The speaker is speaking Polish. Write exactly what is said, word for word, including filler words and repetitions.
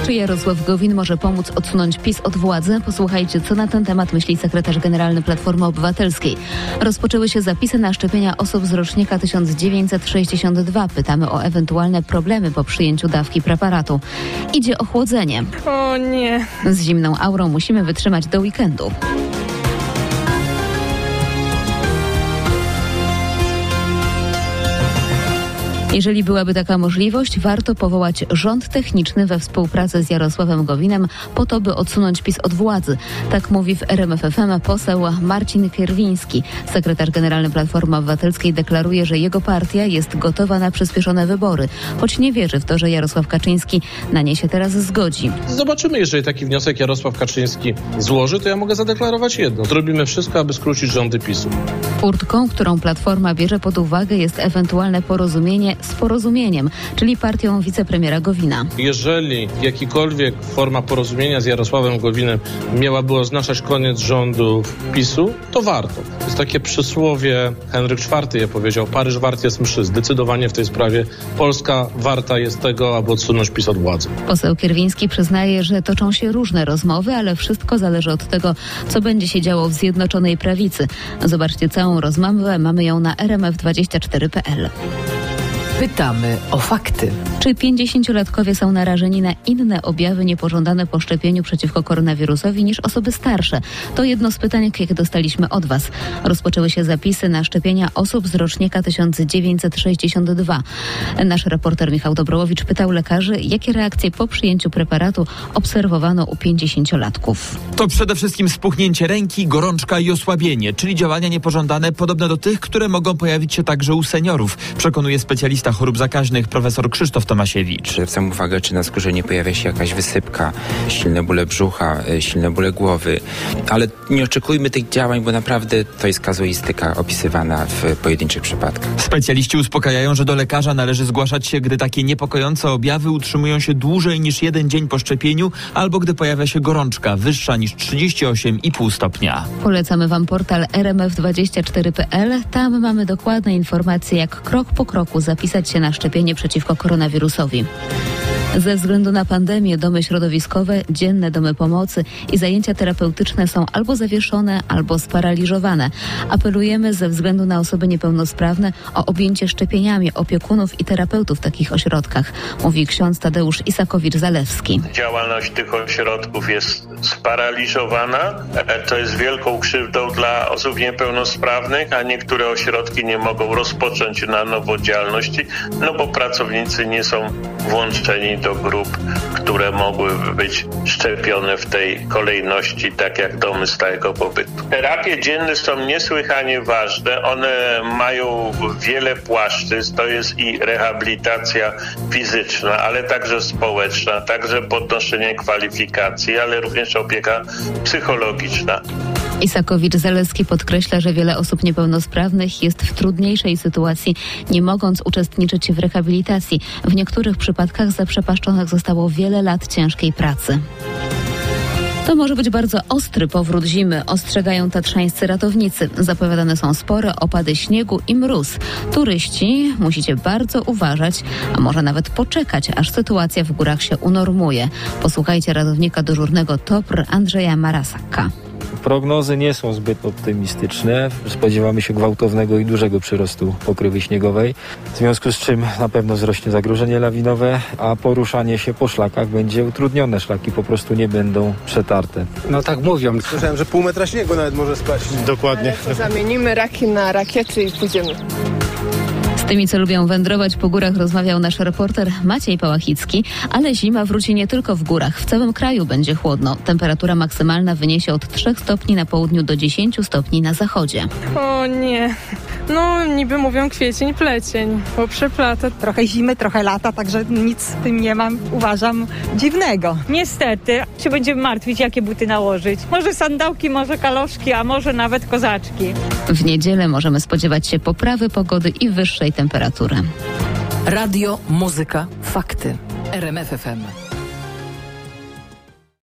Czy Jarosław Gowin może pomóc odsunąć PiS od władzy? Posłuchajcie, co na ten temat myśli sekretarz generalny Platformy Obywatelskiej. Rozpoczęły się zapisy na szczepienia osób z rocznika tysiąc dziewięćset sześćdziesiąt dwa. Pytamy o ewentualne problemy po przyjęciu dawki preparatu. Idzie ochłodzenie. O nie. Z zimną aurą musimy wytrzymać do weekendu. Jeżeli byłaby taka możliwość, warto powołać rząd techniczny we współpracy z Jarosławem Gowinem po to, by odsunąć PiS od władzy. Tak mówi w R M F F M poseł Marcin Kierwiński. Sekretarz generalny Platformy Obywatelskiej deklaruje, że jego partia jest gotowa na przyspieszone wybory, choć nie wierzy w to, że Jarosław Kaczyński na nie się teraz zgodzi. Zobaczymy, jeżeli taki wniosek Jarosław Kaczyński złoży, to ja mogę zadeklarować jedno. Zrobimy wszystko, aby skrócić rządy PiSu. Furtką, którą Platforma bierze pod uwagę, jest ewentualne porozumienie z Porozumieniem, czyli partią wicepremiera Gowina. Jeżeli jakikolwiek forma porozumienia z Jarosławem Gowinem miałaby oznaczać koniec rządów PiSu, to warto. To jest takie przysłowie, Henryk czwarty je powiedział, Paryż wart jest mszy. Zdecydowanie w tej sprawie Polska warta jest tego, aby odsunąć PiS od władzy. Poseł Kierwiński przyznaje, że toczą się różne rozmowy, ale wszystko zależy od tego, co będzie się działo w Zjednoczonej Prawicy. Zobaczcie całą rozmowę, mamy ją na r m f dwadzieścia cztery kropka p l. Pytamy o fakty. Czy pięćdziesięciolatkowie są narażeni na inne objawy niepożądane po szczepieniu przeciwko koronawirusowi niż osoby starsze? To jedno z pytań, jakie dostaliśmy od Was. Rozpoczęły się zapisy na szczepienia osób z rocznika tysiąc dziewięćset sześćdziesiąt dwa. Nasz reporter Michał Dobrowicz pytał lekarzy, jakie reakcje po przyjęciu preparatu obserwowano u pięćdziesięciolatków. To przede wszystkim spuchnięcie ręki, gorączka i osłabienie, czyli działania niepożądane podobne do tych, które mogą pojawić się także u seniorów, przekonuje specjalista chorób zakaźnych profesor Krzysztof Tomasiewicz. Zwracam uwagę, czy na skórze nie pojawia się jakaś wysypka, silne bóle brzucha, silne bóle głowy, ale nie oczekujmy tych działań, bo naprawdę to jest kazuistyka opisywana w pojedynczych przypadkach. Specjaliści uspokajają, że do lekarza należy zgłaszać się, gdy takie niepokojące objawy utrzymują się dłużej niż jeden dzień po szczepieniu, albo gdy pojawia się gorączka wyższa niż trzydzieści osiem i pół stopnia. Polecamy Wam portal r m f dwadzieścia cztery kropka p l. Tam mamy dokładne informacje, jak krok po kroku zapisać się na szczepienie przeciwko koronawirusowi. Ze względu na pandemię domy środowiskowe, dzienne domy pomocy i zajęcia terapeutyczne są albo zawieszone, albo sparaliżowane. Apelujemy ze względu na osoby niepełnosprawne o objęcie szczepieniami opiekunów i terapeutów w takich ośrodkach, mówi ksiądz Tadeusz Isakowicz-Zalewski. Działalność tych ośrodków jest sparaliżowana. To jest wielką krzywdą dla osób niepełnosprawnych, a niektóre ośrodki nie mogą rozpocząć na nowo działalności, no bo pracownicy nie są włączeni do grup, które mogłyby być szczepione w tej kolejności, tak jak domy stałego pobytu. Terapie dzienne są niesłychanie ważne. One mają wiele płaszczyzn. To jest i rehabilitacja fizyczna, ale także społeczna, także podnoszenie kwalifikacji, ale również opieka psychologiczna. Isakowicz-Zalewski podkreśla, że wiele osób niepełnosprawnych jest w trudniejszej sytuacji, nie mogąc uczestniczyć w rehabilitacji. W niektórych przypadkach zaprzepaszczonych zostało wiele lat ciężkiej pracy. To może być bardzo ostry powrót zimy, ostrzegają tatrzańscy ratownicy. Zapowiadane są spore opady śniegu i mróz. Turyści musicie bardzo uważać, a może nawet poczekać, aż sytuacja w górach się unormuje. Posłuchajcie ratownika dyżurnego T O P R Andrzeja Marasaka. Prognozy nie są zbyt optymistyczne. Spodziewamy się gwałtownego i dużego przyrostu pokrywy śniegowej, w związku z czym na pewno wzrośnie zagrożenie lawinowe, a poruszanie się po szlakach będzie utrudnione. Szlaki po prostu nie będą przetarte. No tak mówią. Słyszałem, że pół metra śniegu nawet może spaść. Dokładnie. Ale to zamienimy raki na rakiety i pójdziemy. Z tymi, co lubią wędrować po górach, rozmawiał nasz reporter Maciej Pałachicki, ale zima wróci nie tylko w górach. W całym kraju będzie chłodno. Temperatura maksymalna wyniesie od trzech stopni na południu do dziesięciu stopni na zachodzie. O nie. No niby mówią kwiecień, plecień, bo przeplata. Trochę zimy, trochę lata, także nic w tym nie mam, uważam, dziwnego. Niestety się będziemy martwić, jakie buty nałożyć. Może sandałki, może kaloszki, a może nawet kozaczki. W niedzielę możemy spodziewać się poprawy pogody i wyższej temperatury. Radio, muzyka, fakty. R M F F M.